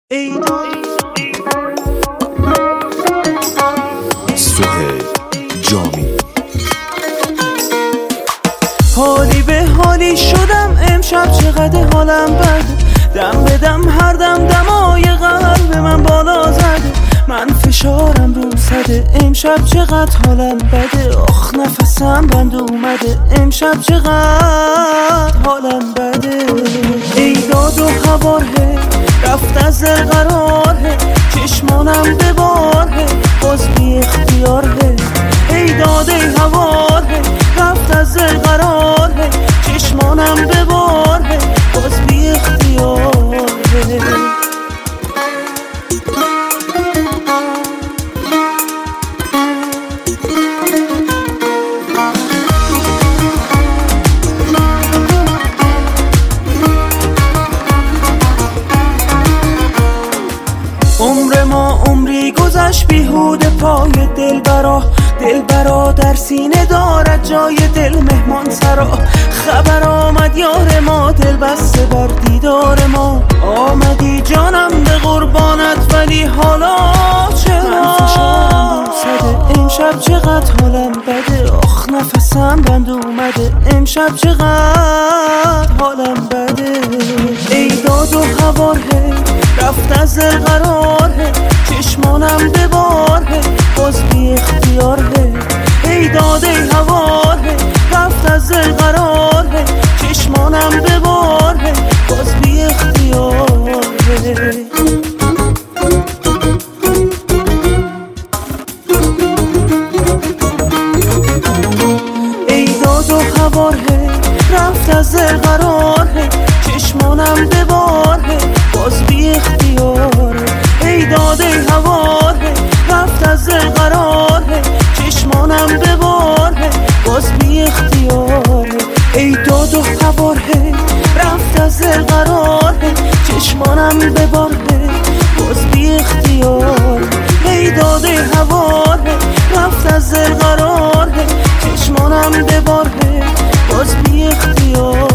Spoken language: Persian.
سهیل جامی. حالی به حالی شدم امشب، چقدر حالم بده، دم به دم هر دم دمای قلب من بالا زده، من فشارم رو صده، امشب چقدر حالم بده، آخ نفسم بند اومده، امشب چقدر حالم بده. ای داد و هواره رفت از دل قراره، چشمانم به باره باز بی اختیاره، ای داد ای هواره رفت از دل قراره، چشمانم به باره باز بی اختیاره. عمر ما عمری گذشت بیهوده پای دلبرا در سینه دارد جای دل مهمان سرا، خبر آمد یار ما دل بسته بر دیدار ما، آمدی جانم به قربانت ولی حالا چرا؟ من فشارم سده، امشب چقدر حالم بده، آخ نفسم بند اومده، امشب چقدر حالم بده. ای داد و هواره رفت از دل قراره، چشمانم به باره باز بی اختیاره، ای داد ای هواره رفت از دل قراره، چشمانم به باره باز بی اختیاره. ای داد و هواره رفت از دل قراره، چشمانم به باره باز بی اختیاره، ای داد ای هواره رفت از دل قراره، چشمانم به باره باز بی اختیاره، ای داد و هواره رفت از دل قراره، چشمانم به باره باز بی اختیاره، ای داد ای هواره رفت از دل قراره، چشمانم به باره باز بی اختیاره.